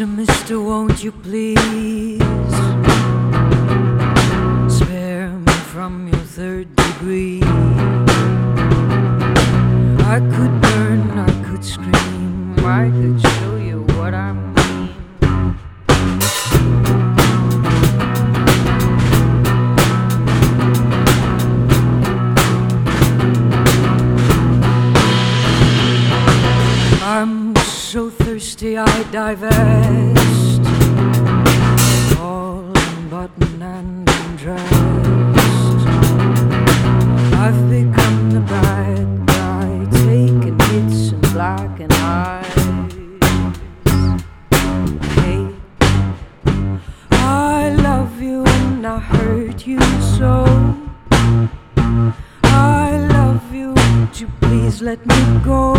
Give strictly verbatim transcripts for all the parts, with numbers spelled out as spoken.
Mister, mister, won't you please spare me from your third degree? I could burn, I could scream, I could show you what I mean. I'm so thirsty I divest, all unbuttoned and undressed. I've become the bad guy, taking hits in black and eyes. Hey, I love you and I hurt you so. I love you, would you please let me go?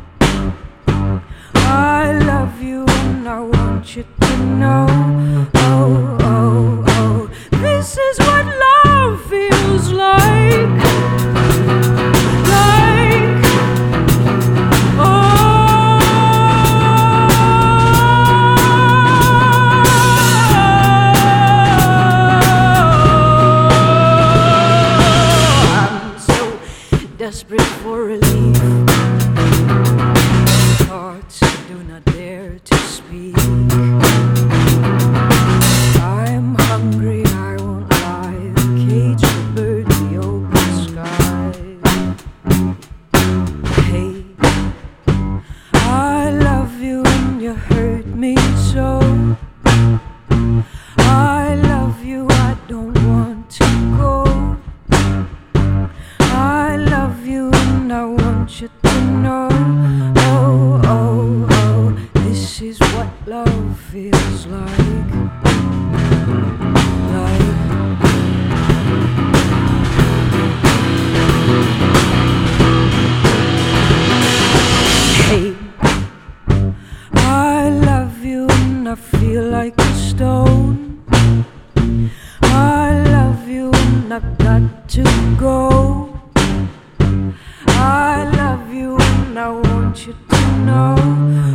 I love you and I want you to know. Oh, oh, oh, this is what love feels like. Like, oh, I'm so desperate for relief. Thoughts do not dare to speak. I'm hungry, I won't lie. The cage will bird the open sky. Hey, I love you and you hurt me so. I love you, I don't want to go. I love you and I want you to know. Oh, oh, oh, this is what love feels like. Like, hey, I love you and I feel like a stone. I love you and I've got to go. I love you and I want you to know.